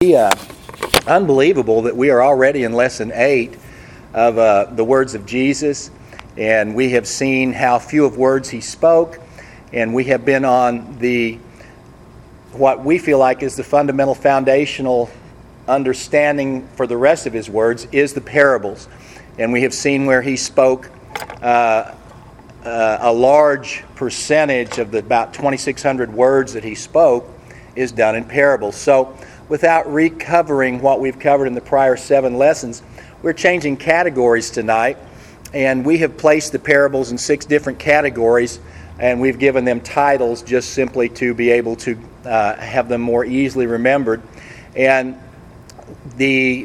pretty unbelievable that we are already in Lesson 8 of the words of Jesus, and we have seen how few of words he spoke, and we have been on what we feel like is the fundamental foundational understanding for the rest of his words is the parables. And we have seen where he spoke a large percentage of the about 2,600 words that he spoke is done in parables. So without recovering what we've covered in the prior 7 lessons, we're changing categories tonight, and we have placed the parables in 6 different categories, and we've given them titles just simply to be able to have them more easily remembered. And the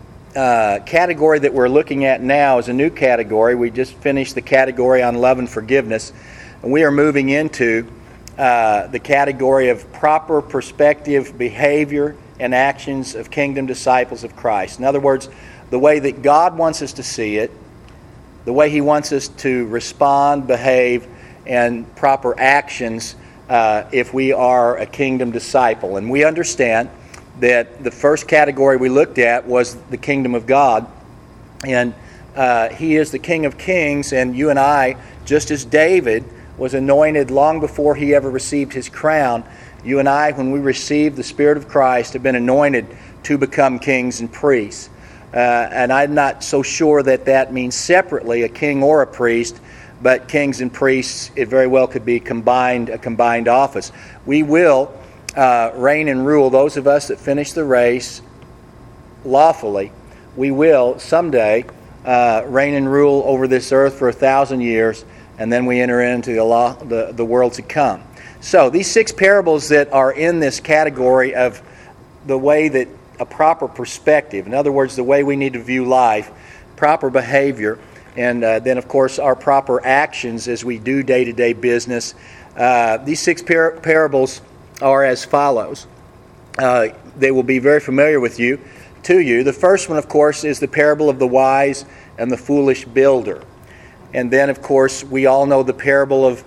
category that we're looking at now is a new category. We just finished the category on love and forgiveness, and we are moving into the category of proper perspective, behavior, and actions of kingdom disciples of Christ. In other words, the way that God wants us to see it, the way He wants us to respond, behave, and proper actions if we are a kingdom disciple. And we understand that the first category we looked at was the kingdom of God, and He is the King of Kings, and you and I, just as David was anointed long before he ever received his crown, you and I, when we received the Spirit of Christ, have been anointed to become kings and priests. And I'm not so sure that that means separately a king or a priest, but kings and priests, it very well could be a combined office. We will reign and rule, those of us that finish the race lawfully. We will someday reign and rule over this earth for 1,000 years, and then we enter into the world to come. So these 6 parables that are in this category of the way that a proper perspective, in other words, the way we need to view life, proper behavior, and then, of course, our proper actions as we do day-to-day business. These 6 parables are as follows. They will be very familiar to you. The first one, of course, is the parable of the wise and the foolish builder. And then, of course, we all know the parable of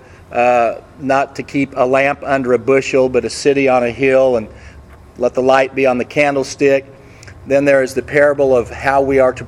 not to keep a lamp under a bushel, but a city on a hill, and let the light be on the candlestick. Then there is the parable of how we are to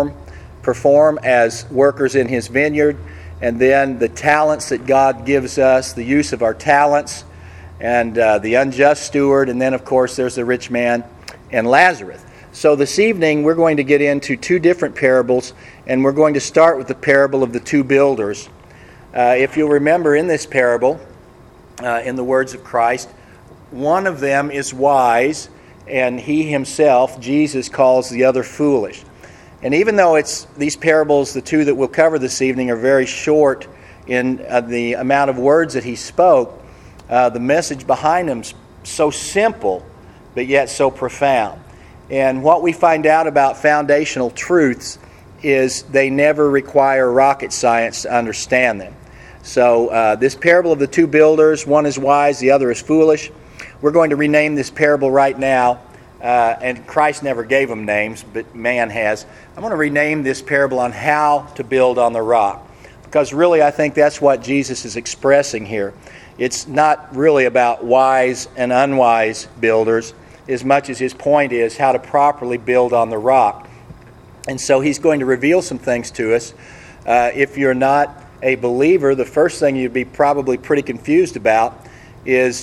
perform as workers in His vineyard, and then the talents that God gives us, the use of our talents, and the unjust steward, and then, of course, there's the rich man and Lazarus. So this evening we're going to get into 2 different parables, and we're going to start with the parable of the 2 builders. If you'll remember in this parable, in the words of Christ, one of them is wise, and he himself, Jesus, calls the other foolish. And even though these parables, the 2 that we'll cover this evening, are very short in the amount of words that he spoke, the message behind them is so simple, but yet so profound. And what we find out about foundational truths is they never require rocket science to understand them. So this parable of the 2 builders, one is wise, the other is foolish. We're going to rename this parable right now, and Christ never gave them names, but man has. I'm going to rename this parable on how to build on the rock, because really I think that's what Jesus is expressing here. It's not really about wise and unwise builders, as much as his point is how to properly build on the rock. And so he's going to reveal some things to us. If you're not a believer, the first thing you'd be probably pretty confused about is,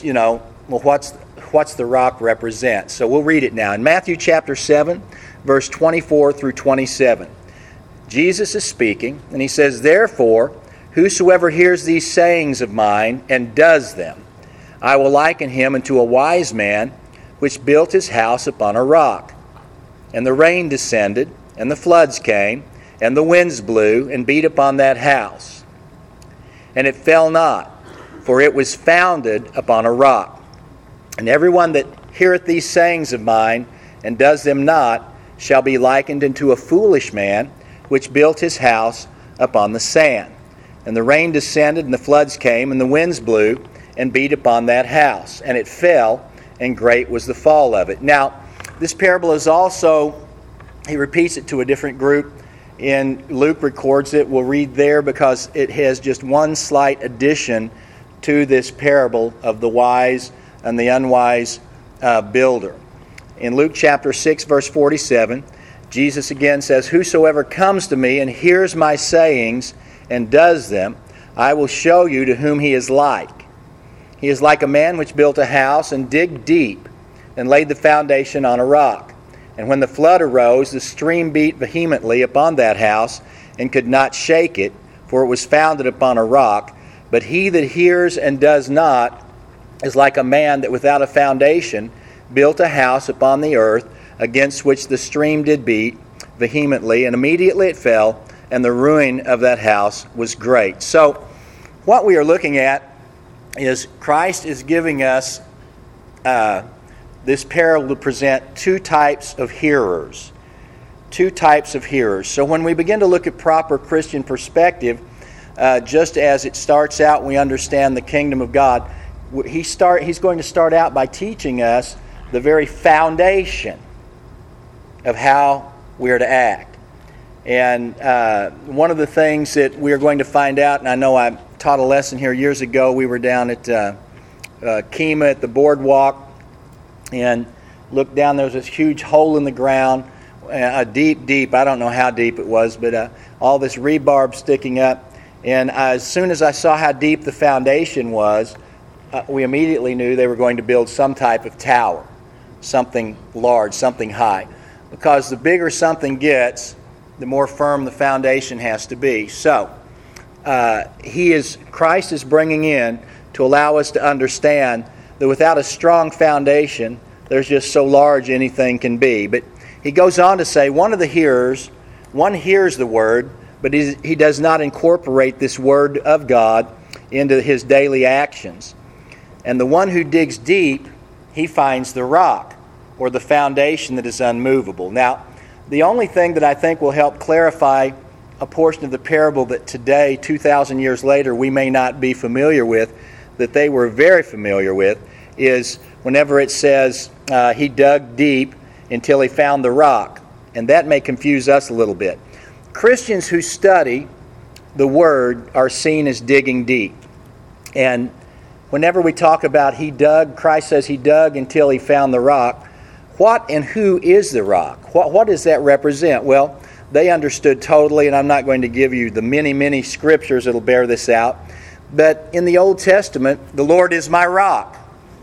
what's the rock represent? So we'll read it now. In Matthew chapter 7, verse 24 through 27, Jesus is speaking, and he says, "Therefore, whosoever hears these sayings of mine and does them, I will liken him unto a wise man which built his house upon a rock. And the rain descended, and the floods came, and the winds blew, and beat upon that house. And it fell not, for it was founded upon a rock. And everyone that heareth these sayings of mine, and does them not, shall be likened unto a foolish man, which built his house upon the sand. And the rain descended, and the floods came, and the winds blew, and beat upon that house. And it fell, and great was the fall of it." Now, this parable is also, he repeats it to a different group. In Luke records it. We'll read there because it has just one slight addition to this parable of the wise and the unwise builder. In Luke chapter 6, verse 47, Jesus again says, "Whosoever comes to me and hears my sayings and does them, I will show you to whom he is like. He is like a man which built a house and digged deep and laid the foundation on a rock. And when the flood arose, the stream beat vehemently upon that house and could not shake it, for it was founded upon a rock. But he that hears and does not is like a man that without a foundation built a house upon the earth, against which the stream did beat vehemently, and immediately it fell, and the ruin of that house was great." So what we are looking at is Christ is giving us this parable to present two types of hearers. Two types of hearers. So when we begin to look at proper Christian perspective, just as it starts out, we understand the kingdom of God. He's going to start out by teaching us the very foundation of how we are to act. And one of the things that we are going to find out, and I know I taught a lesson here years ago, we were down at Kemah at the boardwalk and looked down, there was this huge hole in the ground, deep, I don't know how deep it was, but all this rebarb sticking up. And as soon as I saw how deep the foundation was, we immediately knew they were going to build some type of tower, something large, something high. Because the bigger something gets, the more firm the foundation has to be. So, Christ is bringing in to allow us to understand that without a strong foundation, there's just so large anything can be. But he goes on to say, one hears the word, but he does not incorporate this word of God into his daily actions. And the one who digs deep, he finds the rock, or the foundation that is unmovable. Now, the only thing that I think will help clarify a portion of the parable that today, 2,000 years later, we may not be familiar with, that they were very familiar with, is whenever it says he dug deep until he found the rock. And that may confuse us a little bit. Christians who study the Word are seen as digging deep. And whenever we talk about Christ says he dug until he found the rock, what and who is the rock? What does that represent? Well, they understood totally, and I'm not going to give you the many, many scriptures that will bear this out. But in the Old Testament, the Lord is my rock.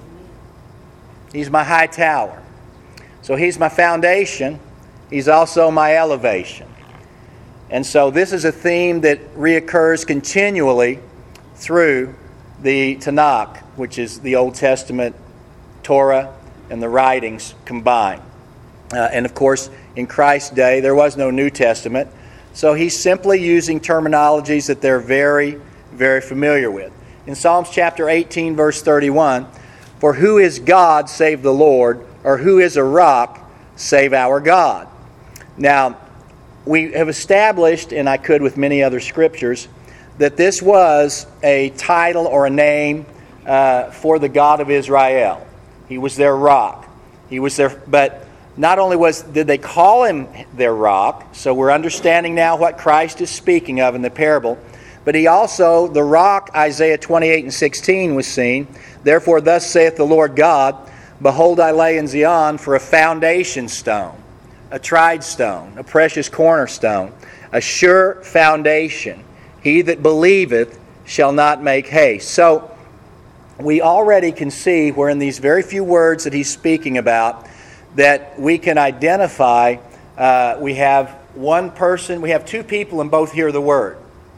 He's my high tower. So he's my foundation. He's also my elevation. And so this is a theme that reoccurs continually through the Tanakh, which is the Old Testament Torah and the writings combined. And of course, in Christ's day, there was no New Testament. So he's simply using terminologies that they're very, very familiar with. In Psalms chapter 18, verse 31, "For who is God save the Lord, or who is a rock save our God?" Now, we have established, and I could with many other scriptures, that this was a title or a name for the God of Israel. He was their rock. He was their, but not only did they call him their rock, so we're understanding now what Christ is speaking of in the parable, but he also, the rock, Isaiah 28 and 16 was seen. "Therefore thus saith the Lord God, Behold, I lay in Zion for a foundation stone, a tried stone, a precious cornerstone, a sure foundation. He that believeth shall not make haste." So we already can see where in these very few words that he's speaking about that we can identify we have one person, we have two people and both hear the word.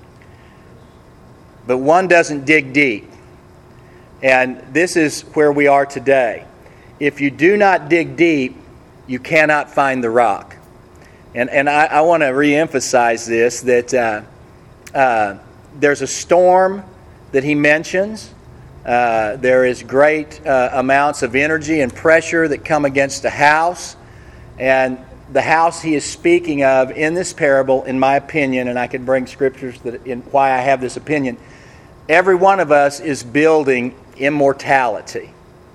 But one doesn't dig deep. And this is where we are today. If you do not dig deep, you cannot find the rock. And I want to reemphasize this, that there's a storm that he mentions. There is great amounts of energy and pressure that come against a house. And the house he is speaking of in this parable, in my opinion, and I can bring scriptures in why I have this opinion, every one of us is building immortality.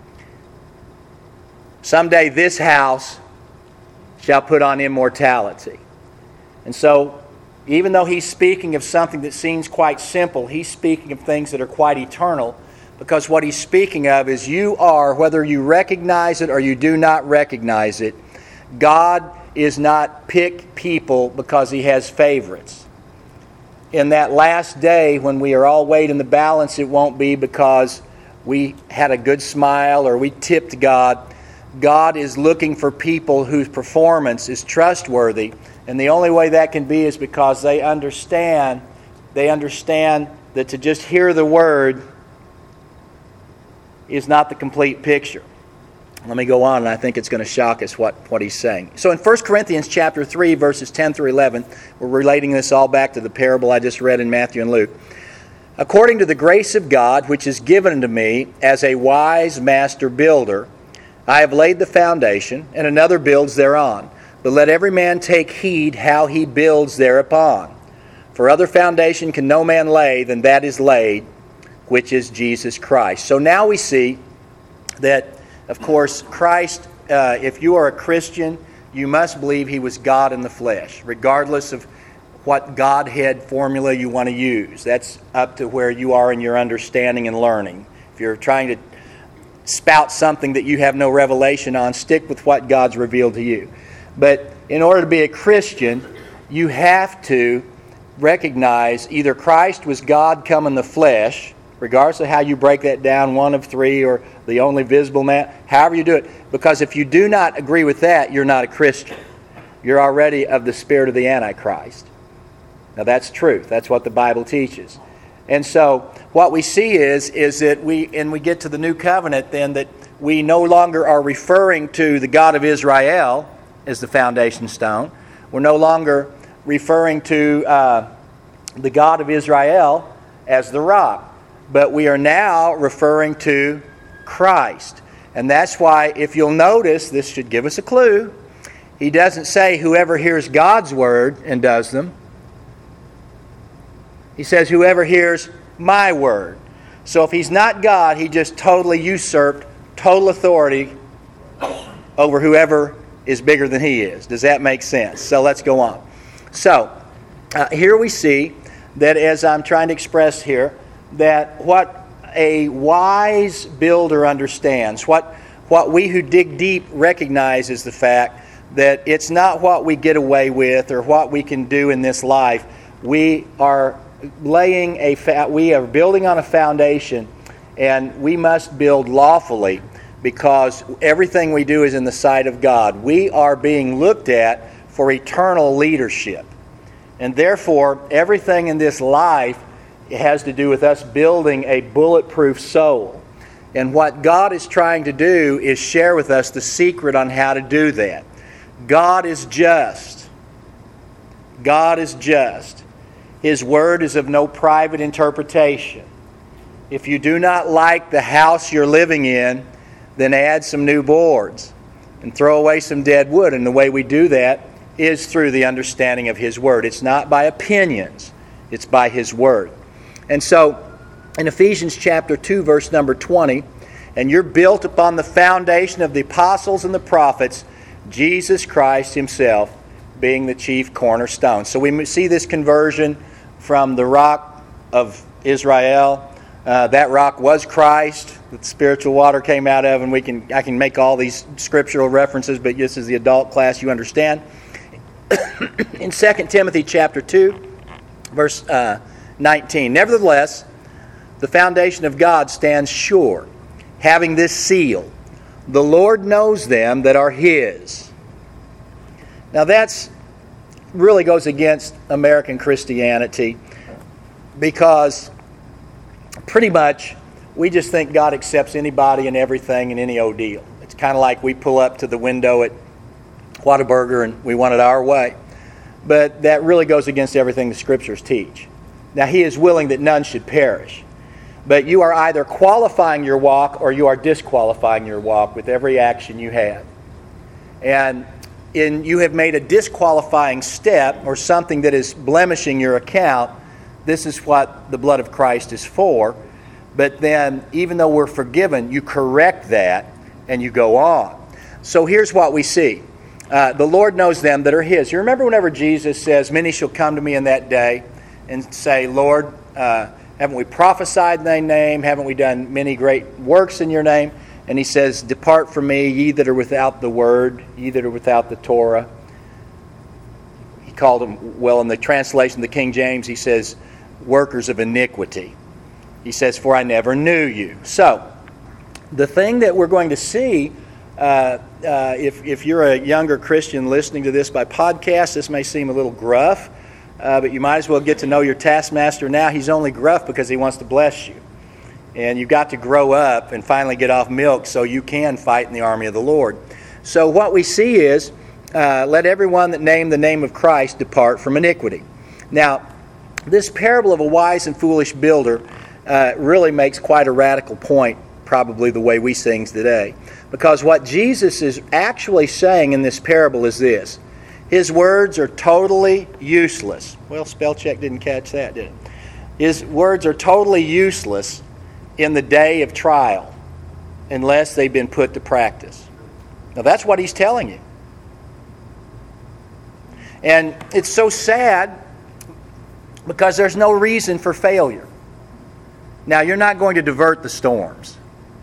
Someday this house shall put on immortality. And so, even though he's speaking of something that seems quite simple, he's speaking of things that are quite eternal. because what he's speaking of is you are, whether you recognize it or you do not recognize it, God is not pick people because he has favorites. In that last day when we are all weighed in the balance, it won't be because we had a good smile or we tipped God. God is looking for people whose performance is trustworthy, and the only way that can be is because they understand that to just hear the word is not the complete picture. Let me go on, and I think it's going to shock us what he's saying. So in 1 Corinthians chapter 3, verses 10 through 11, we're relating this all back to the parable I just read in Matthew and Luke. According to the grace of God, which is given unto me as a wise master builder, I have laid the foundation, and another builds thereon. But let every man take heed how he builds thereupon. For other foundation can no man lay than that is laid, which is Jesus Christ. So now we see that, of course, Christ, if you are a Christian, you must believe he was God in the flesh, regardless of what Godhead formula you want to use. That's up to where you are in your understanding and learning. If you're trying to spout something that you have no revelation on, stick with what God's revealed to you. But in order to be a Christian, you have to recognize either Christ was God come in the flesh, regardless of how you break that down, one of three or the only visible man, however you do it. Because if you do not agree with that, you're not a Christian. You're already of the spirit of the Antichrist. Now that's truth. That's what the Bible teaches. And so what we see is that we get to the new covenant then, that we no longer are referring to the God of Israel as the foundation stone. We're no longer referring to the God of Israel as the rock. But we are now referring to Christ. And that's why, if you'll notice, this should give us a clue. He doesn't say whoever hears God's word and does them. He says whoever hears my word. So if he's not God, he just totally usurped total authority over whoever is bigger than he is. Does that make sense? So let's go on. So here we see that, as I'm trying to express here, that what a wise builder understands, what we who dig deep recognize, is the fact that it's not what we get away with or what we can do in this life. We are building on a foundation, and we must build lawfully, because everything we do is in the sight of God. We are being looked at for eternal leadership, and therefore everything in this life has to do with us building a bulletproof soul. And what God is trying to do is share with us the secret on how to do that. God is just. God is just. His word is of no private interpretation. If you do not like the house you're living in, then add some new boards and throw away some dead wood. And the way we do that is through the understanding of His word. It's not by opinions. It's by His word. And so, in Ephesians chapter 2, verse number 20, and you're built upon the foundation of the apostles and the prophets, Jesus Christ Himself being the chief cornerstone. So we see this conversion from the rock of Israel. That rock was Christ, that spiritual water came out of, and I can make all these scriptural references, but this is the adult class, you understand. In 2 Timothy chapter 2, verse 19, nevertheless, the foundation of God stands sure, having this seal, the Lord knows them that are His. Now that's really goes against American Christianity, because pretty much we just think God accepts anybody and everything and any old deal. It's kind of like we pull up to the window at Whataburger and we want it our way. But that really goes against everything the Scriptures teach. Now, He is willing that none should perish. But you are either qualifying your walk or you are disqualifying your walk with every action you have. And you have made a disqualifying step or something that is blemishing your account. This is what the blood of Christ is for. But then, even though we're forgiven, you correct that and you go on. So here's what we see. The Lord knows them that are His. You remember whenever Jesus says, many shall come to me in that day and say, Lord, Haven't we prophesied in thy name? Haven't we done many great works in your name? And he says, depart from me, ye that are without the word, ye that are without the Torah. He called them, well, in the translation of the King James, he says, workers of iniquity. He says, for I never knew you. So, the thing that we're going to see, if you're a younger Christian listening to this by podcast, this may seem a little gruff, but you might as well get to know your taskmaster now. He's only gruff because he wants to bless you. And you've got to grow up and finally get off milk so you can fight in the army of the Lord. So what we see is, let everyone that name the name of Christ depart from iniquity. Now, this parable of a wise and foolish builder really makes quite a radical point, probably the way we sing today. Because what Jesus is actually saying in this parable is this. His words are totally useless. Well, spell check didn't catch that, did it? His words are totally useless in the day of trial unless they've been put to practice. Now, that's what he's telling you. And it's so sad because there's no reason for failure. Now, you're not going to divert the storms.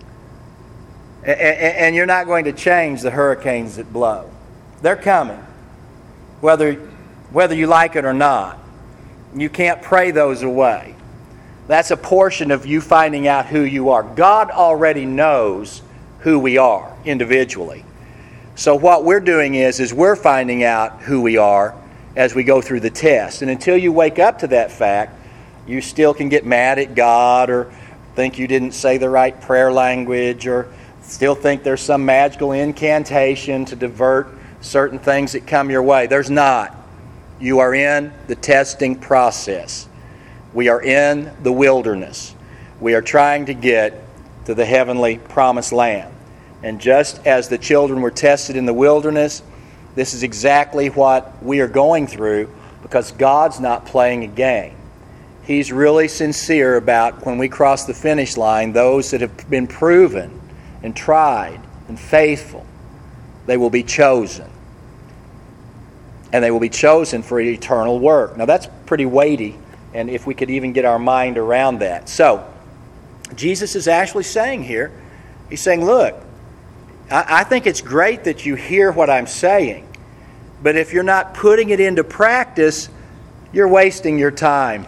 And you're not going to change the hurricanes that blow. They're coming, whether you like it or not. You can't pray those away. That's a portion of you finding out who you are. God already knows who we are individually. So what we're doing is we're finding out who we are as we go through the test. And until you wake up to that fact, you still can get mad at God or think you didn't say the right prayer language or still think there's some magical incantation to divert certain things that come your way. There's not. You are in the testing process. We are in the wilderness. We are trying to get to the heavenly promised land. And just as the children were tested in the wilderness, this is exactly what we are going through because God's not playing a game. He's really sincere about when we cross the finish line, those that have been proven and tried and faithful, they will be chosen. And they will be chosen for eternal work. Now that's pretty weighty, and if we could even get our mind around that. So, Jesus is actually saying here, he's saying, look, I think it's great that you hear what I'm saying, but if you're not putting it into practice, you're wasting your time.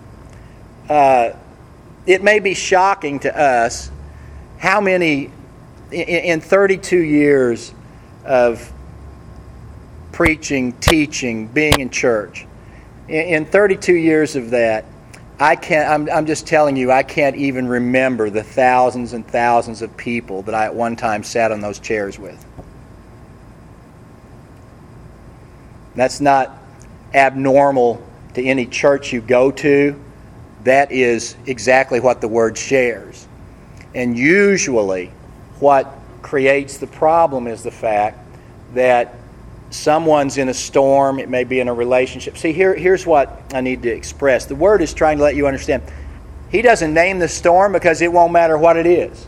It may be shocking to us how many, in 32 years of preaching, teaching, being in church, in 32 years of that, I'm just telling you, I can't even remember the thousands and thousands of people that I at one time sat on those chairs with. That's not abnormal to any church you go to. That is exactly what the Word shares. And usually what creates the problem is the fact that someone's in a storm. It may be in a relationship. See, here's what I need to express. The Word is trying to let you understand. He doesn't name the storm because it won't matter what it is.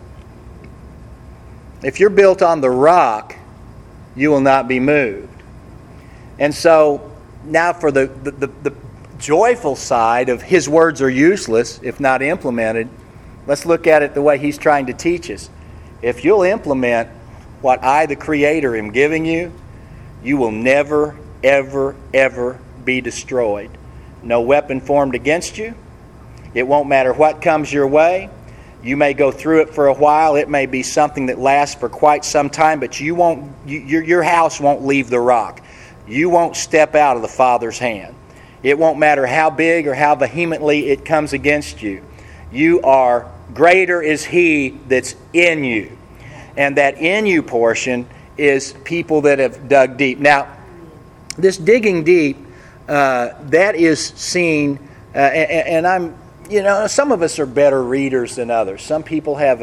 If you're built on the rock, you will not be moved. And so, now for the joyful side of His words are useless if not implemented, let's look at it the way He's trying to teach us. If you'll implement what I, the Creator, am giving you, you will never, ever, ever be destroyed. No weapon formed against you. It won't matter what comes your way. You may go through it for a while. It may be something that lasts for quite some time, but your house won't leave the rock. You won't step out of the Father's hand. It won't matter how big or how vehemently it comes against you. You are, greater is He that's in you. And that in you portion is people that have dug deep. Now, this digging deep, that is seen, and I'm, some of us are better readers than others. Some people have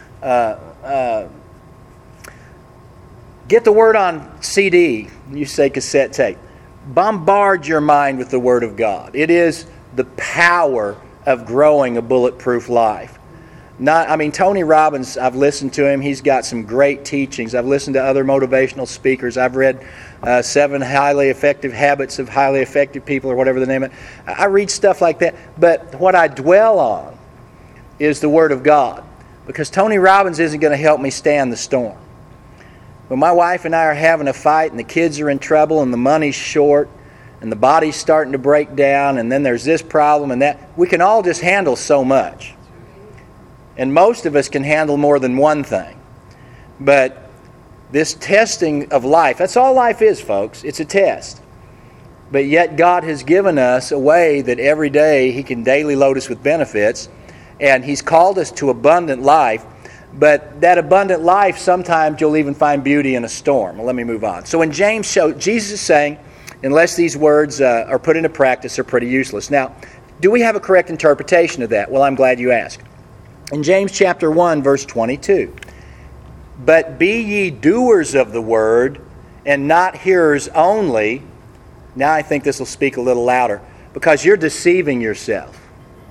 get the Word on CD. You say cassette tape. Bombard your mind with the Word of God. It is the power of growing a bulletproof life. Tony Robbins, I've listened to him. He's got some great teachings. I've listened to other motivational speakers. I've read 7 Highly Effective Habits of Highly Effective People, or whatever the name of it. I read stuff like that. But what I dwell on is the Word of God, because Tony Robbins isn't going to help me stand the storm. When my wife and I are having a fight and the kids are in trouble and the money's short and the body's starting to break down and then there's this problem and that, we can all just handle so much. And most of us can handle more than one thing. But this testing of life, that's all life is, folks. It's a test. But yet God has given us a way that every day He can daily load us with benefits. And He's called us to abundant life. But that abundant life, sometimes you'll even find beauty in a storm. Well, let me move on. So in James, Jesus is saying, unless these words are put into practice, they're pretty useless. Now, do we have a correct interpretation of that? Well, I'm glad you asked. In James chapter 1, verse 22, "But be ye doers of the word, and not hearers only." Now I think this will speak a little louder, because you're deceiving yourself.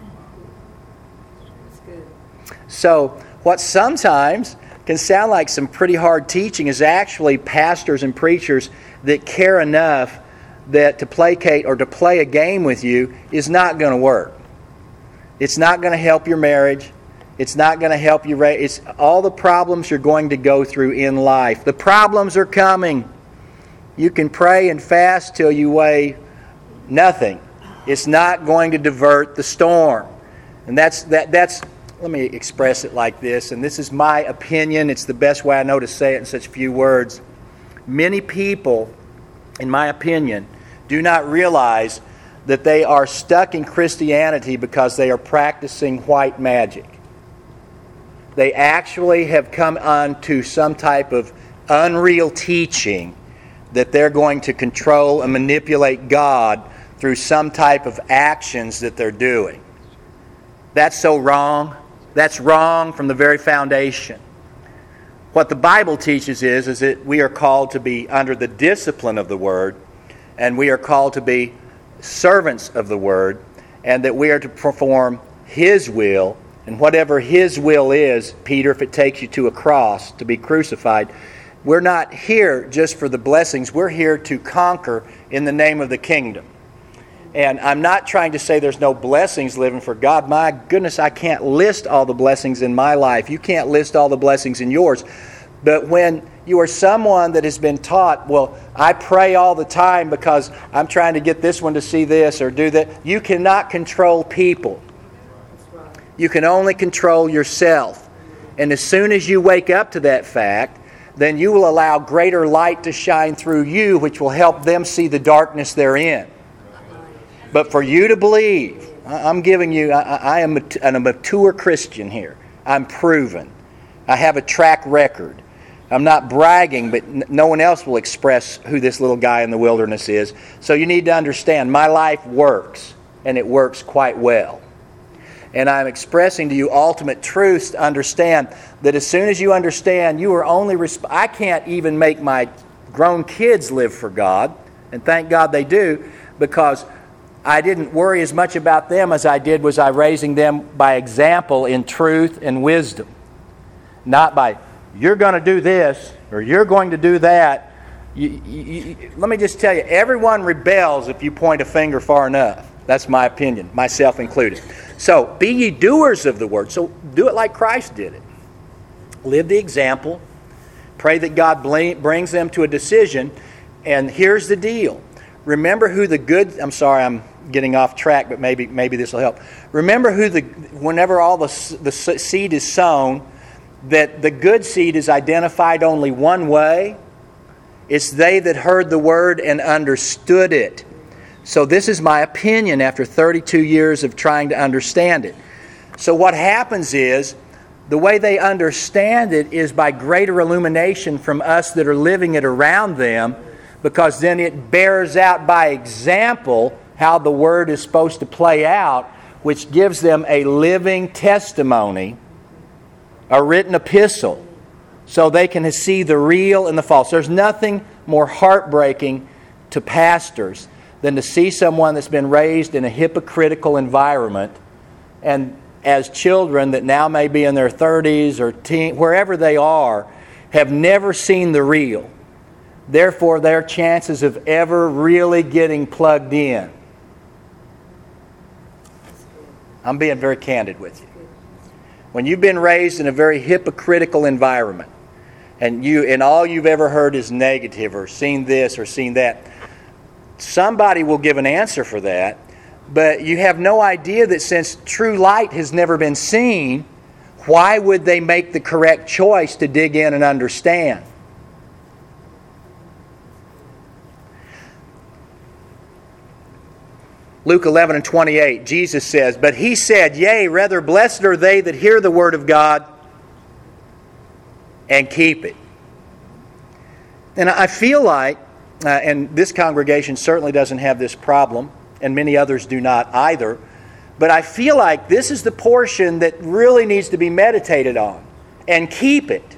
That's good. So what sometimes can sound like some pretty hard teaching is actually pastors and preachers that care enough that to placate or to play a game with you is not going to work. It's not going to help your marriage. It's not going to help you raise. It's all the problems you're going to go through in life. The problems are coming. You can pray and fast till you weigh nothing. It's not going to divert the storm. And that's let me express it like this, and this is my opinion. It's the best way I know to say it in such few words. Many people, in my opinion, do not realize that they are stuck in Christianity because they are practicing white magic. They actually have come onto some type of unreal teaching that they're going to control and manipulate God through some type of actions that they're doing. That's so wrong. That's wrong from the very foundation. What the Bible teaches is that we are called to be under the discipline of the Word, and we are called to be servants of the Word, and that we are to perform His will. And whatever His will is, Peter, if it takes you to a cross to be crucified, we're not here just for the blessings. We're here to conquer in the name of the kingdom. And I'm not trying to say there's no blessings living for God. My goodness, I can't list all the blessings in my life. You can't list all the blessings in yours. But when you are someone that has been taught, well, I pray all the time because I'm trying to get this one to see this or do that, you cannot control people. You can only control yourself. And as soon as you wake up to that fact, then you will allow greater light to shine through you, which will help them see the darkness they're in. But for you to believe, I'm giving you, I am a mature Christian here. I'm proven. I have a track record. I'm not bragging, but no one else will express who this little guy in the wilderness is. So you need to understand, my life works, and it works quite well. And I'm expressing to you ultimate truths to understand that as soon as you understand, you are only... I can't even make my grown kids live for God, and thank God they do, because I didn't worry as much about them as I did was I raising them by example in truth and wisdom. Not by, you're going to do this, or you're going to do that. Let me just tell you, everyone rebels if you point a finger far enough. That's my opinion, myself included. So, be ye doers of the word. So, do it like Christ did it. Live the example. Pray that God brings them to a decision. And here's the deal. Remember who the good... I'm sorry, I'm getting off track, but maybe this will help. Remember whenever all the seed is sown, that the good seed is identified only one way. It's they that heard the word and understood it. So this is my opinion after 32 years of trying to understand it. So what happens is, the way they understand it is by greater illumination from us that are living it around them, because then it bears out by example how the Word is supposed to play out, which gives them a living testimony, a written epistle, so they can see the real and the false. There's nothing more heartbreaking to pastors than to see someone that's been raised in a hypocritical environment, and as children that now may be in their 30s or wherever they are, have never seen the real. Therefore, their chances of ever really getting plugged in. I'm being very candid with you. When you've been raised in a very hypocritical environment, and all you've ever heard is negative or seen this or seen that, somebody will give an answer for that, but you have no idea that since true light has never been seen, why would they make the correct choice to dig in and understand? Luke 11:28, Jesus says, "But he said, Yea, rather blessed are they that hear the word of God and keep it." And I feel like, and this congregation certainly doesn't have this problem, and many others do not either, but I feel like this is the portion that really needs to be meditated on. And keep it.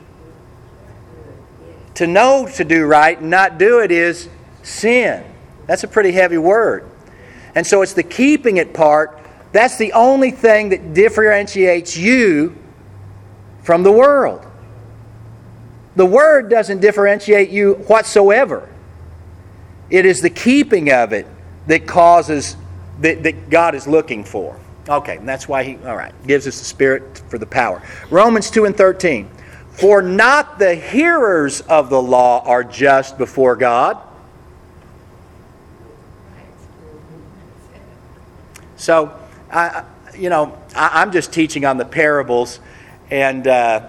To know to do right and not do it is sin. That's a pretty heavy word. And so it's the keeping it part. That's the only thing that differentiates you from the world. The Word doesn't differentiate you whatsoever. It is the keeping of it that causes, that God is looking for. Okay, and that's why He, gives us the Spirit for the power. Romans 2:13. "For not the hearers of the law are just before God." So, I'm just teaching on the parables, and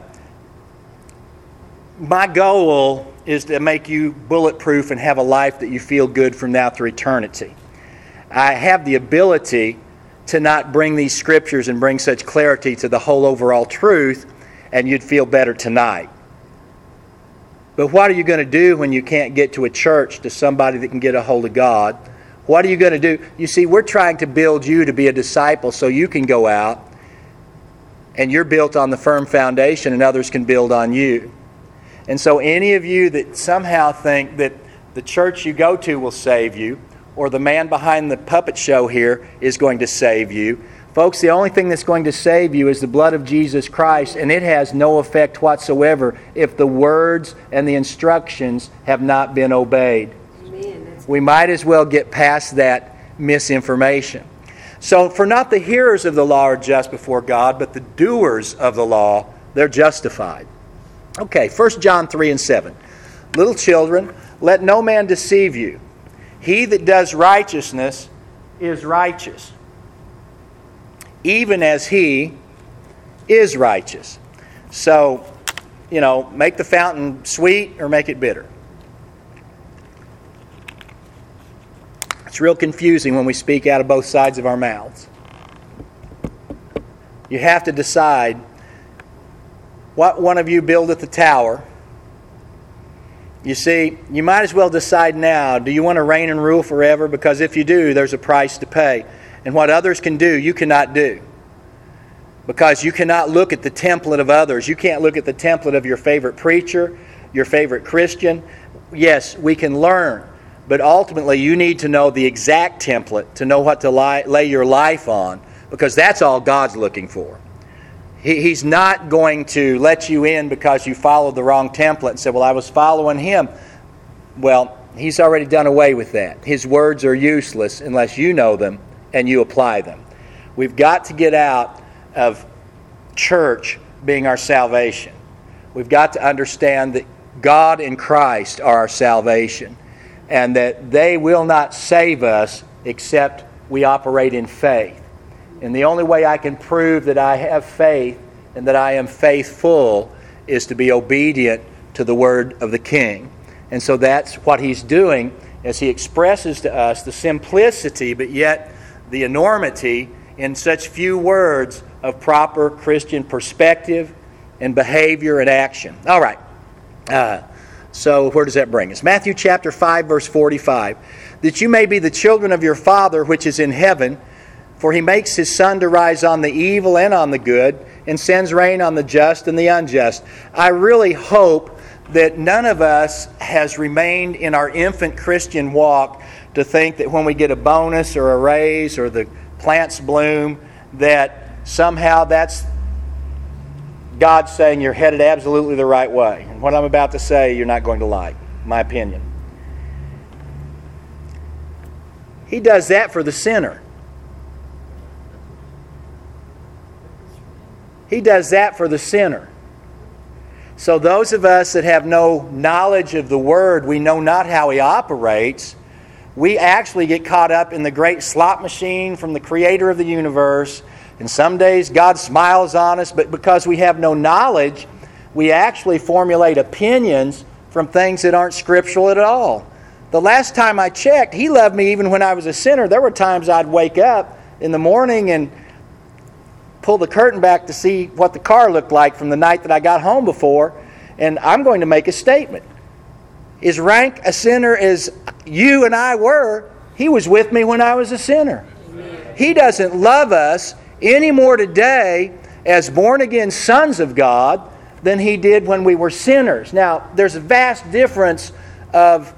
my goal is to make you bulletproof and have a life that you feel good from now through eternity. I have the ability to not bring these scriptures and bring such clarity to the whole overall truth, and you'd feel better tonight. But what are you going to do when you can't get to a church, to somebody that can get a hold of God? What are you going to do? You see, we're trying to build you to be a disciple so you can go out and you're built on the firm foundation and others can build on you. And so any of you that somehow think that the church you go to will save you, or the man behind the puppet show here is going to save you, folks, the only thing that's going to save you is the blood of Jesus Christ, and it has no effect whatsoever if the words and the instructions have not been obeyed. We might as well get past that misinformation. So, for not the hearers of the law are just before God, but the doers of the law, they're justified. Okay, 1 John 3:7. "Little children, let no man deceive you. He that does righteousness is righteous, even as he is righteous." So, make the fountain sweet or make it bitter. It's real confusing when we speak out of both sides of our mouths. You have to decide, what one of you buildeth the tower? You see, you might as well decide now, do you want to reign and rule forever? Because if you do, there's a price to pay. And what others can do, you cannot do. Because you cannot look at the template of others. You can't look at the template of your favorite preacher, your favorite Christian. Yes, we can learn. But ultimately, you need to know the exact template to know what to lay your life on, because that's all God's looking for. He's not going to let you in because you followed the wrong template and said, well, I was following Him. Well, He's already done away with that. His words are useless unless you know them and you apply them. We've got to get out of church being our salvation. We've got to understand that God and Christ are our salvation, and that they will not save us except we operate in faith. And the only way I can prove that I have faith and that I am faithful is to be obedient to the word of the King. And so that's what He's doing as He expresses to us the simplicity, but yet the enormity in such few words of proper Christian perspective and behavior and action. All right. So where does that bring us? Matthew chapter 5, verse 45. "That you may be the children of your Father which is in heaven, for He makes His sun to rise on the evil and on the good, and sends rain on the just and the unjust." I really hope that none of us has remained in our infant Christian walk to think that when we get a bonus or a raise or the plants bloom, that somehow that's God saying you're headed absolutely the right way. And what I'm about to say, you're not going to like, my opinion. He does that for the sinner. He does that for the sinner. So those of us that have no knowledge of the Word, we know not how He operates, we actually get caught up in the great slot machine from the Creator of the universe. And some days God smiles on us, but because we have no knowledge, we actually formulate opinions from things that aren't scriptural at all. The last time I checked, He loved me even when I was a sinner. There were times I'd wake up in the morning and pull the curtain back to see what the car looked like from the night that I got home before, and I'm going to make a statement. As rank a sinner as you and I were, He was with me when I was a sinner. Amen. He doesn't love us any more today as born-again sons of God than He did when we were sinners. Now, there's a vast difference of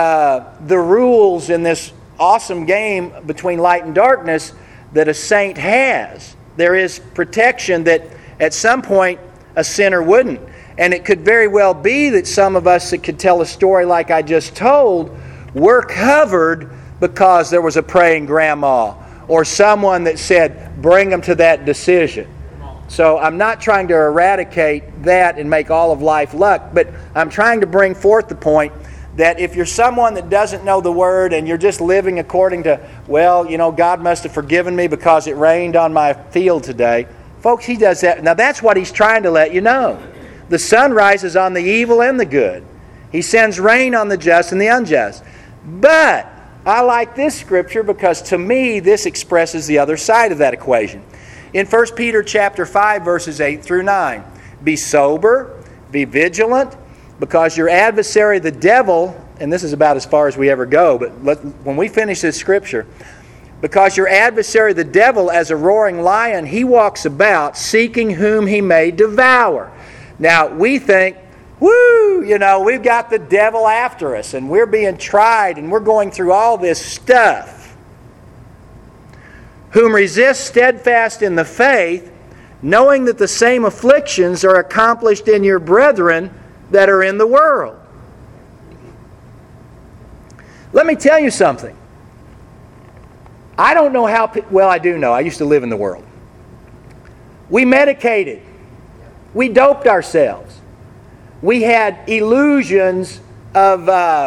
the rules in this awesome game between light and darkness that a saint has. There is protection that at some point a sinner wouldn't. And it could very well be that some of us that could tell a story like I just told were covered because there was a praying grandma or someone that said, bring them to that decision. So I'm not trying to eradicate that and make all of life luck, but I'm trying to bring forth the point that if you're someone that doesn't know the Word and you're just living according to, well, you know, God must have forgiven me because it rained on my field today. Folks, He does that. Now that's what He's trying to let you know. The sun rises on the evil and the good. He sends rain on the just and the unjust. But I like this scripture because to me this expresses the other side of that equation. In 1 Peter chapter 5, verses 8 through 9, be sober, be vigilant, because your adversary, the devil, and this is about as far as we ever go, but when we finish this scripture, because your adversary, the devil, as a roaring lion, he walks about seeking whom he may devour. Now, we think, woo, you know, we've got the devil after us, and we're being tried, and we're going through all this stuff. Whom resist steadfast in the faith, knowing that the same afflictions are accomplished in your brethren that are in the world. Let me tell you something. I don't know how, well, I do know. I used to live in the world. We medicated. We doped ourselves. We had illusions of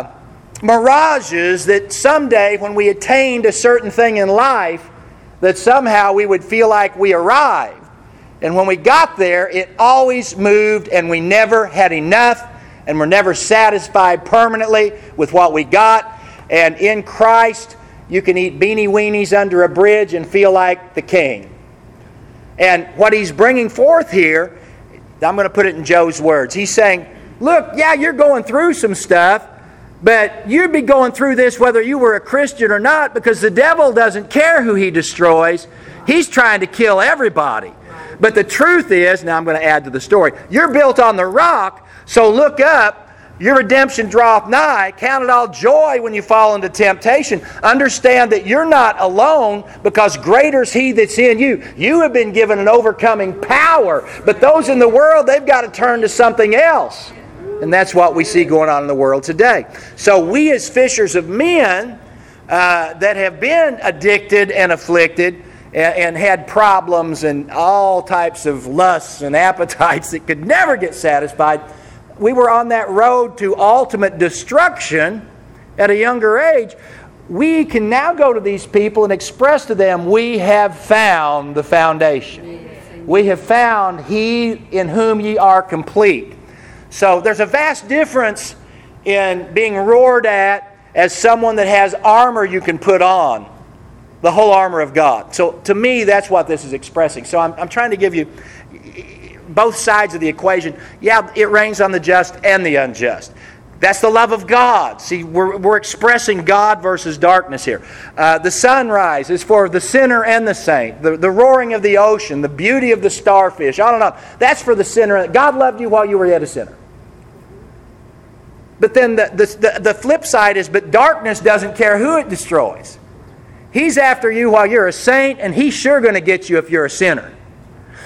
mirages that someday when we attained a certain thing in life, that somehow we would feel like we arrived. And when we got there, it always moved and we never had enough and we're never satisfied permanently with what we got. And in Christ, you can eat beanie weenies under a bridge and feel like the king. And what He's bringing forth here, I'm going to put it in Joe's words. He's saying, look, yeah, you're going through some stuff, but you'd be going through this whether you were a Christian or not, because the devil doesn't care who he destroys. He's trying to kill everybody. But the truth is, now I'm going to add to the story, you're built on the rock, so look up, your redemption draweth nigh, count it all joy when you fall into temptation. Understand that you're not alone, because greater is He that's in you. You have been given an overcoming power, but those in the world, they've got to turn to something else. And that's what we see going on in the world today. So we as fishers of men that have been addicted and afflicted, and had problems and all types of lusts and appetites that could never get satisfied, we were on that road to ultimate destruction at a younger age. We can now go to these people and express to them, we have found the foundation. We have found He in whom ye are complete. So there's a vast difference in being roared at as someone that has armor you can put on. The whole armor of God. So to me, that's what this is expressing. So I'm trying to give you both sides of the equation. Yeah, it rains on the just and the unjust. That's the love of God. See, we're expressing God versus darkness here. The sunrise is for the sinner and the saint. The roaring of the ocean, the beauty of the starfish, on and on. That's for the sinner. God loved you while you were yet a sinner. But then the flip side is, but darkness doesn't care who it destroys. He's after you while you're a saint, and He's sure going to get you if you're a sinner.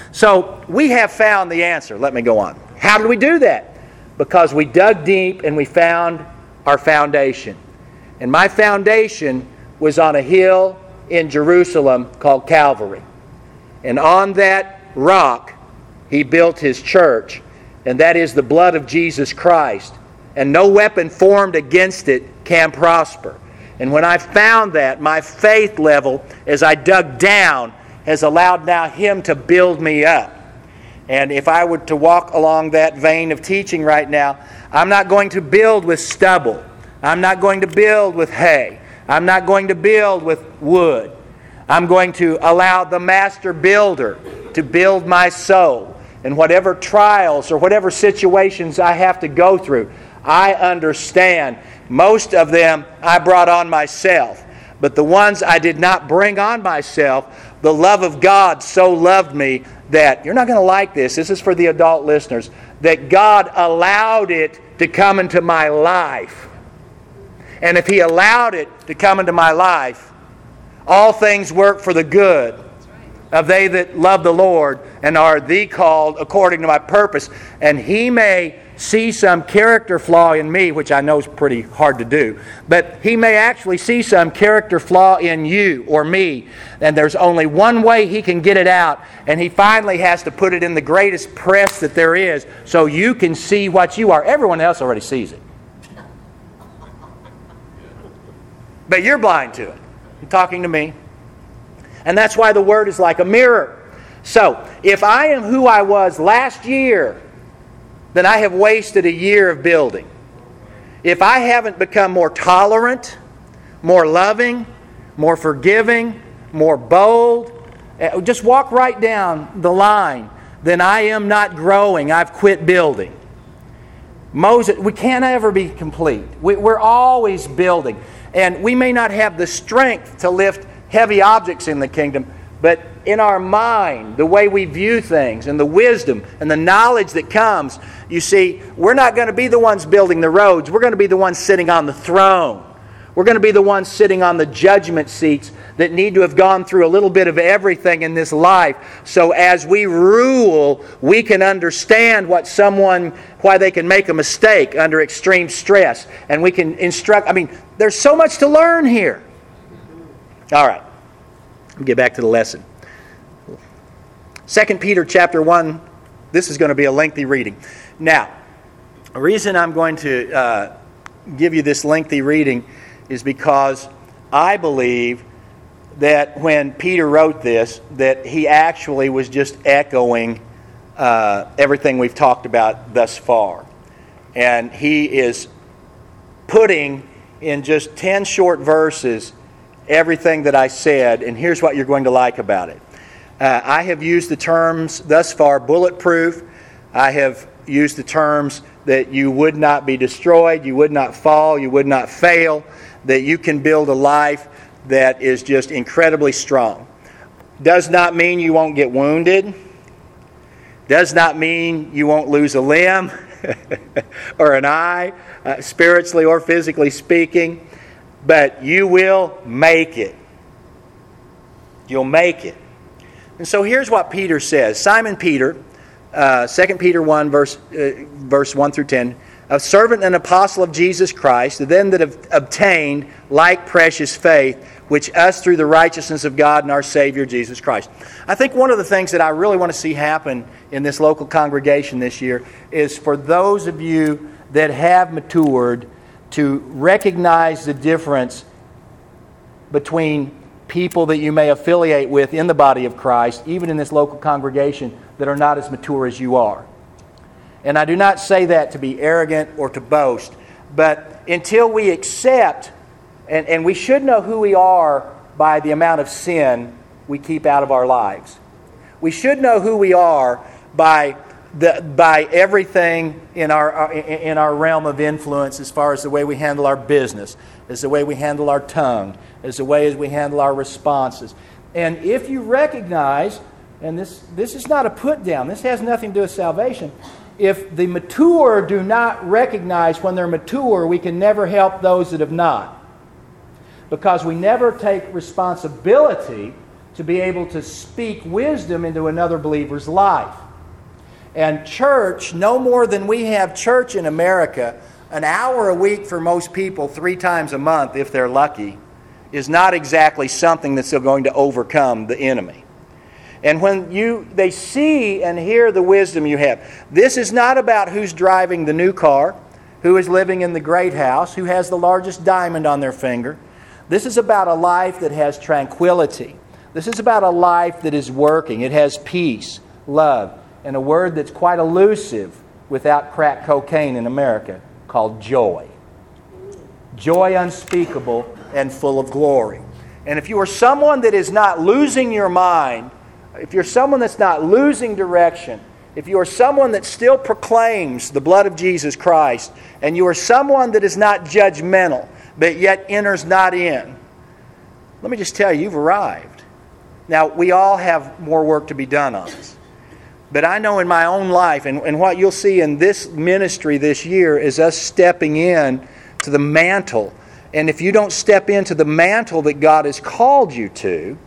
So we have found the answer. Let me go on. How did we do that? Because we dug deep and we found our foundation. And my foundation was on a hill in Jerusalem called Calvary. And on that rock, He built His church, and that is the blood of Jesus Christ. And no weapon formed against it can prosper. And when I found that, my faith level, as I dug down, has allowed now Him to build me up. And if I were to walk along that vein of teaching right now, I'm not going to build with stubble. I'm not going to build with hay. I'm not going to build with wood. I'm going to allow the master builder to build my soul. And whatever trials or whatever situations I have to go through, I understand. Most of them I brought on myself. But the ones I did not bring on myself, the love of God so loved me that, you're not going to like this, this is for the adult listeners, that God allowed it to come into my life. And if He allowed it to come into my life, all things work for the good of they that love the Lord and are the called according to my purpose. And He may see some character flaw in me, which I know is pretty hard to do, but He may actually see some character flaw in you or me, and there's only one way He can get it out, and He finally has to put it in the greatest press that there is so you can see what you are. Everyone else already sees it. But you're blind to it. You're talking to me. And that's why the Word is like a mirror. So, if I am who I was last year, then I have wasted a year of building. If I haven't become more tolerant, more loving, more forgiving, more bold, just walk right down the line, then I am not growing. I've quit building. Moses, we can't ever be complete. We're always building. And we may not have the strength to lift heavy objects in the kingdom, but in our mind, the way we view things and the wisdom and the knowledge that comes, you see, we're not going to be the ones building the roads. We're going to be the ones sitting on the throne. We're going to be the ones sitting on the judgment seats that need to have gone through a little bit of everything in this life. So as we rule, we can understand why they can make a mistake under extreme stress. And we can instruct. I mean, there's so much to learn here. All right. Let me get back to the lesson. 2 Peter chapter 1. This is going to be a lengthy reading. Now, the reason I'm going to give you this lengthy reading is because I believe that when Peter wrote this, that he actually was just echoing everything we've talked about thus far. And he is putting in just 10 short verses everything that I said, and here's what you're going to like about it. I have used the terms thus far bulletproof. I have used the terms that you would not be destroyed, you would not fall, you would not fail, that you can build a life that is just incredibly strong. Does not mean you won't get wounded. Does not mean you won't lose a limb or an eye, spiritually or physically speaking. But you will make it. You'll make it. And so here's what Peter says. Simon Peter, 2 Peter 1, verse 1 through 10, a servant and apostle of Jesus Christ, to them that have obtained like precious faith, which us through the righteousness of God and our Savior Jesus Christ. I think one of the things that I really want to see happen in this local congregation this year is for those of you that have matured to recognize the difference between people that you may affiliate with in the body of Christ, even in this local congregation, that are not as mature as you are. And I do not say that to be arrogant or to boast, but until we accept, and we should know who we are by the amount of sin we keep out of our lives. We should know who we are by everything in our realm of influence, as far as the way we handle our business, as the way we handle our tongue, as the way as we handle our responses. And if you recognize, and this is not a put down, this has nothing to do with salvation. If the mature do not recognize when they're mature, we can never help those that have not. Because we never take responsibility to be able to speak wisdom into another believer's life. And church, no more than we have church in America, an hour a week for most people, 3 times a month if they're lucky, is not exactly something that's going to overcome the enemy. And when they see and hear the wisdom you have, this is not about who's driving the new car, who is living in the great house, who has the largest diamond on their finger. This is about a life that has tranquility. This is about a life that is working. It has peace, love, and a word that's quite elusive without crack cocaine in America, called joy. Joy unspeakable and full of glory. And if you are someone that is not losing your mind, if you're someone that's not losing direction, if you are someone that still proclaims the blood of Jesus Christ, and you are someone that is not judgmental, but yet enters not in, let me just tell you, you've arrived. Now, we all have more work to be done on us. But I know in my own life, and what you'll see in this ministry this year is us stepping in to the mantle. And if you don't step into the mantle that God has called you to...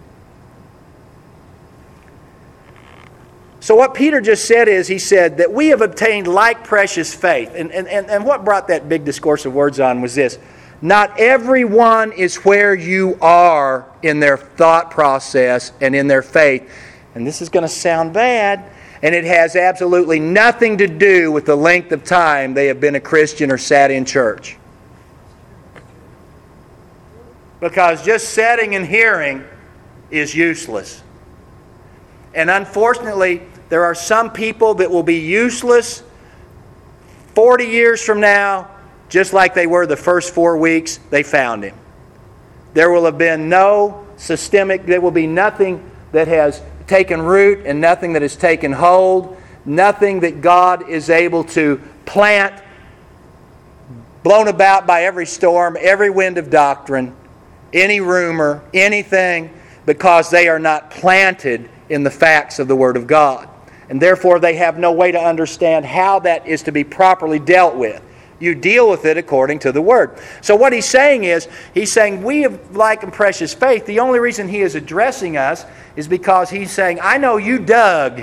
So what Peter just said is, he said that we have obtained like precious faith. And what brought that big discourse of words on was this. Not everyone is where you are in their thought process and in their faith. And this is going to sound bad. And it has absolutely nothing to do with the length of time they have been a Christian or sat in church. Because just sitting and hearing is useless. And unfortunately, there are some people that will be useless 40 years from now, just like they were the first 4 weeks they found Him. There will have been no systemic, there will be nothing that has taken root and nothing that has taken hold, nothing that God is able to plant, blown about by every storm, every wind of doctrine, any rumor, anything, because they are not planted in the facts of the Word of God. And therefore they have no way to understand how that is to be properly dealt with. You deal with it according to the Word. So what he's saying is, he's saying we have like and precious faith. The only reason he is addressing us is because he's saying, I know you dug.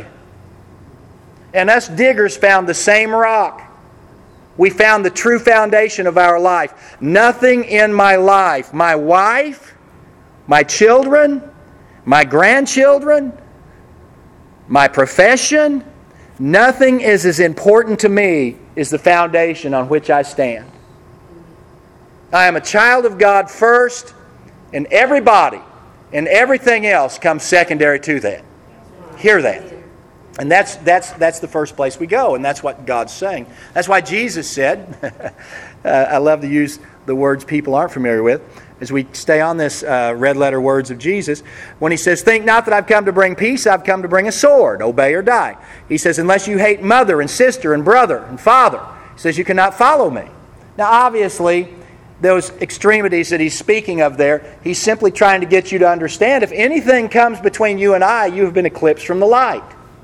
And us diggers found the same rock. We found the true foundation of our life. Nothing in my life, my wife, my children, my grandchildren, my profession, nothing is as important to me as the foundation on which I stand. I am a child of God first, and everybody and everything else comes secondary to that. Hear that. And that's the first place we go, and that's what God's saying. That's why Jesus said, I love to use the words people aren't familiar with, as we stay on this red letter words of Jesus, when He says, think not that I've come to bring peace, I've come to bring a sword, obey or die. He says, unless you hate mother and sister and brother and father, He says, you cannot follow me. Now obviously, those extremities that He's speaking of there, He's simply trying to get you to understand, if anything comes between you and I, you have been eclipsed from the light.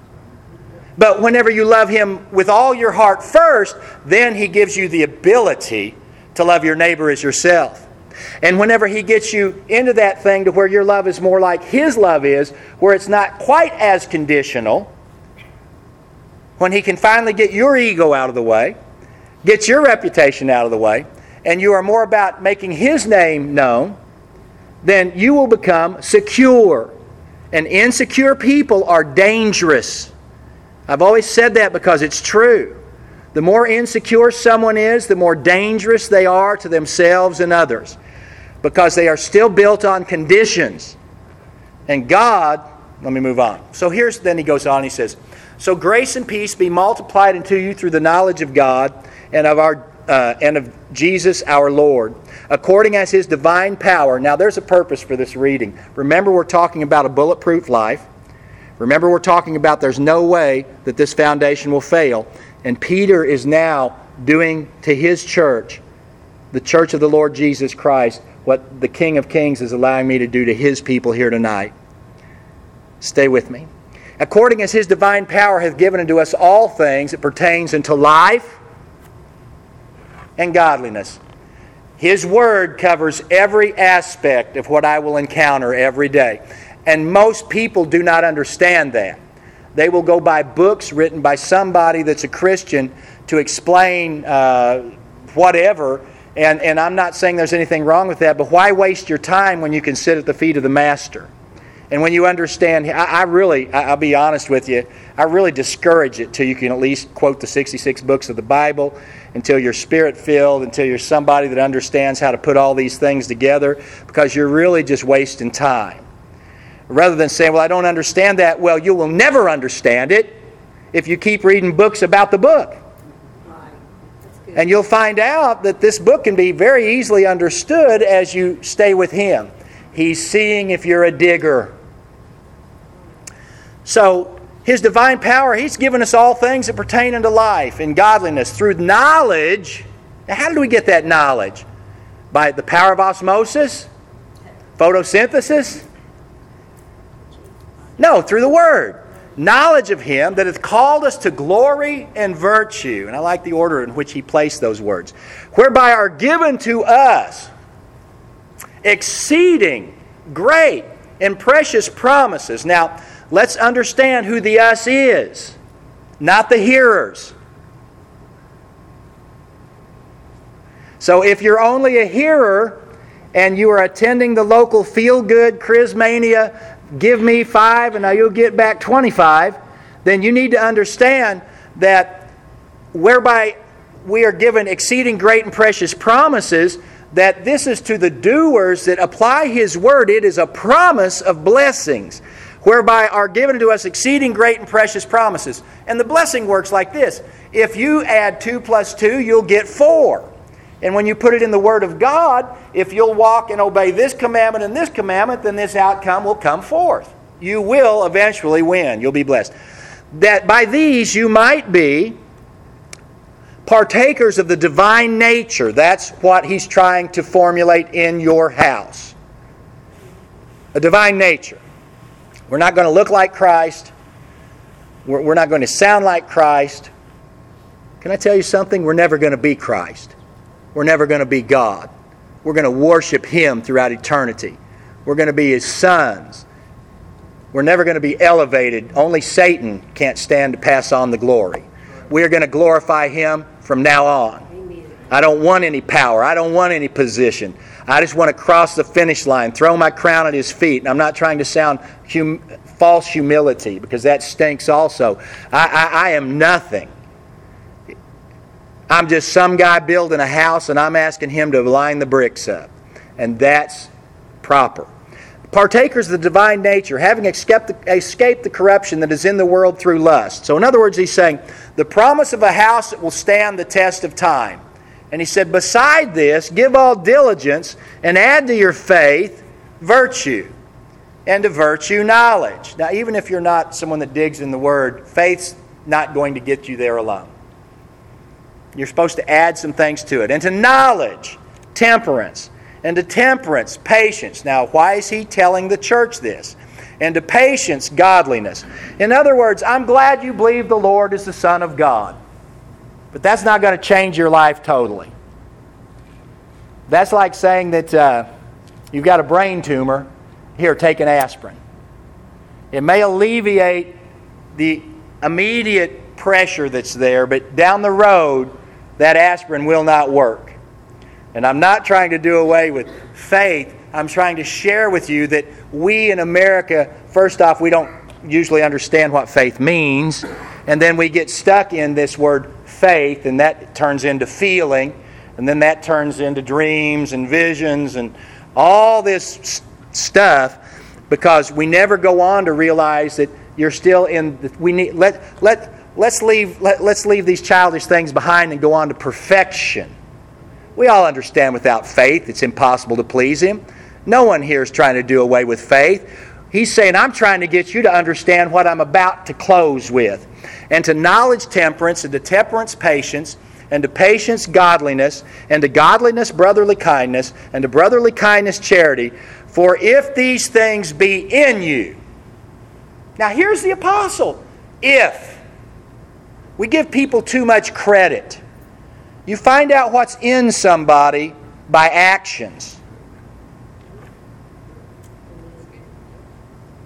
But whenever you love Him with all your heart first, then He gives you the ability to love your neighbor as yourself. And whenever He gets you into that thing to where your love is more like His love is, where it's not quite as conditional, when He can finally get your ego out of the way, get your reputation out of the way, and you are more about making His name known, then you will become secure. And insecure people are dangerous. I've always said that because it's true. The more insecure someone is, the more dangerous they are to themselves and others, because they are still built on conditions. And God, let me move on. So then he goes on, he says, so grace and peace be multiplied unto you through the knowledge of God and of Jesus our Lord, according as His divine power. Now there's a purpose for this reading. Remember, we're talking about a bulletproof life. Remember, we're talking about there's no way that this foundation will fail. And Peter is now doing to his church, the church of the Lord Jesus Christ, what the King of Kings is allowing me to do to His people here tonight. Stay with me. According as His divine power hath given unto us all things that pertains unto life and godliness. His Word covers every aspect of what I will encounter every day. And most people do not understand that. They will go buy books written by somebody that's a Christian to explain whatever. And I'm not saying there's anything wrong with that, but why waste your time when you can sit at the feet of the Master? And when you understand, I'll be honest with you, I really discourage it till you can at least quote the 66 books of the Bible, until you're Spirit-filled, until you're somebody that understands how to put all these things together, because you're really just wasting time. Rather than saying, well, I don't understand that, well, you will never understand it if you keep reading books about the book. And you'll find out that this book can be very easily understood as you stay with Him. He's seeing if you're a digger. So, His divine power, He's given us all things that pertain unto life and godliness through knowledge. Now, how do we get that knowledge? By the power of osmosis? Photosynthesis? No, through the Word. Knowledge of Him that hath called us to glory and virtue. And I like the order in which he placed those words. Whereby are given to us exceeding great and precious promises. Now, let's understand who the us is, not the hearers. So if you're only a hearer and you are attending the local feel-good Chrismania, give me 5 and now you'll get back 25, then you need to understand that whereby we are given exceeding great and precious promises, that this is to the doers that apply His Word. It is a promise of blessings, whereby are given to us exceeding great and precious promises. And the blessing works like this. If you add 2 plus 2, you'll get 4. And when you put it in the Word of God, if you'll walk and obey this commandment and this commandment, then this outcome will come forth. You will eventually win. You'll be blessed. That by these you might be partakers of the divine nature. That's what He's trying to formulate in your house. A divine nature. We're not going to look like Christ. We're not going to sound like Christ. Can I tell you something? We're never going to be Christ. We're never going to be God. We're going to worship Him throughout eternity. We're going to be His sons. We're never going to be elevated. Only Satan can't stand to pass on the glory. We are going to glorify Him from now on. I don't want any power. I don't want any position. I just want to cross the finish line, throw my crown at His feet. And I'm not trying to sound false humility, because that stinks also. I am nothing. I'm just some guy building a house and I'm asking Him to line the bricks up. And that's proper. Partakers of the divine nature, having escaped the corruption that is in the world through lust. So in other words, he's saying, the promise of a house that will stand the test of time. And he said, beside this, give all diligence and add to your faith virtue. And to virtue, knowledge. Now, even if you're not someone that digs in the Word, faith's not going to get you there alone. You're supposed to add some things to it. And to knowledge, temperance. And to temperance, patience. Now, why is he telling the church this? And to patience, godliness. In other words, I'm glad you believe the Lord is the Son of God. But that's not going to change your life totally. That's like saying that you've got a brain tumor. Here, take an aspirin. It may alleviate the immediate pressure that's there, but down the road, that aspirin will not work. And I'm not trying to do away with faith. I'm trying to share with you that we in America, first off, we don't usually understand what faith means. And then we get stuck in this word faith, and that turns into feeling. And then that turns into dreams and visions and all this stuff, because we never go on to realize that you're still in let's leave these childish things behind and go on to perfection. We all understand without faith it's impossible to please Him. No one here is trying to do away with faith. He's saying, I'm trying to get you to understand what I'm about to close with. And to knowledge, temperance, and to temperance, patience, and to patience, godliness, and to godliness, brotherly kindness, and to brotherly kindness, charity. For if these things be in you. Now here's the apostle. If. We give people too much credit. You find out what's in somebody by actions.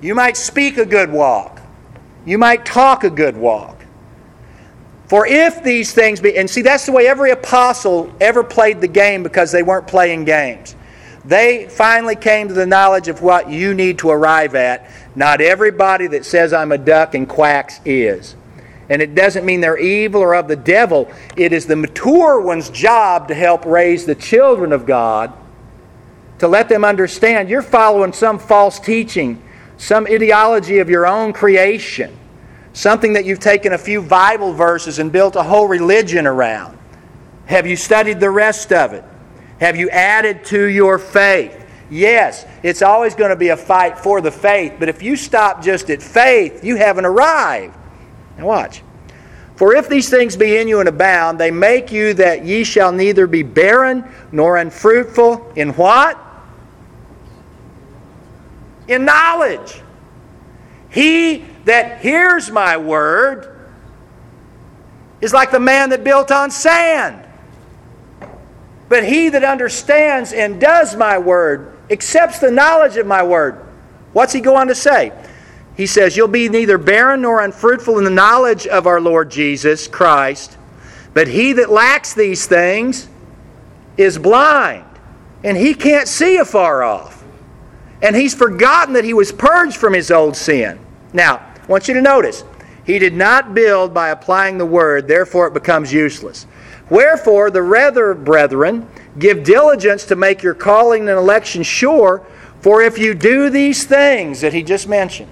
You might speak a good walk. You might talk a good walk. For if these things be... And see, that's the way every apostle ever played the game, because they weren't playing games. They finally came to the knowledge of what you need to arrive at. Not everybody that says I'm a duck and quacks is. And it doesn't mean they're evil or of the devil. It is the mature one's job to help raise the children of God, to let them understand you're following some false teaching, some ideology of your own creation, something that you've taken a few Bible verses and built a whole religion around. Have you studied the rest of it? Have you added to your faith? Yes, it's always going to be a fight for the faith, but if you stop just at faith, you haven't arrived. Now watch. For if these things be in you and abound, they make you that ye shall neither be barren nor unfruitful in what? In knowledge. He that hears my word is like the man that built on sand. But he that understands and does my word, accepts the knowledge of my word. What's he go on to say? He says, you'll be neither barren nor unfruitful in the knowledge of our Lord Jesus Christ. But he that lacks these things is blind, and he can't see afar off. And he's forgotten that he was purged from his old sin. Now, I want you to notice, he did not build by applying the word, therefore it becomes useless. Wherefore, the rather, brethren, give diligence to make your calling and election sure, for if you do these things that he just mentioned,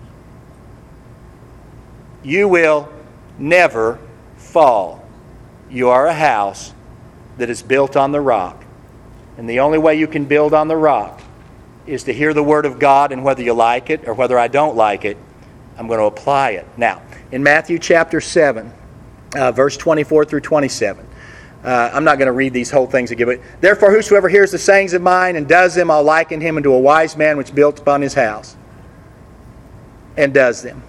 you will never fall. You are a house that is built on the rock. And the only way you can build on the rock is to hear the Word of God, and whether you like it or whether I don't like it, I'm going to apply it. Now, in Matthew chapter 7, verse 24 through 27, I'm not going to read these whole things again, but therefore whosoever hears the sayings of mine and does them, I'll liken him unto a wise man which built upon his house and does them.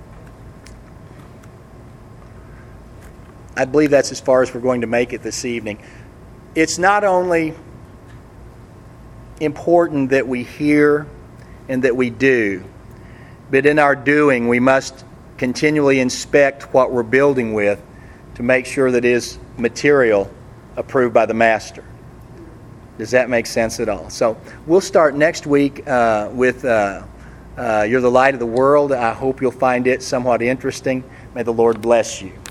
I believe that's as far as we're going to make it this evening. It's not only important that we hear and that we do, but in our doing we must continually inspect what we're building with to make sure that it is material approved by the Master. Does that make sense at all? So we'll start next week with You're the Light of the World. I hope you'll find it somewhat interesting. May the Lord bless you.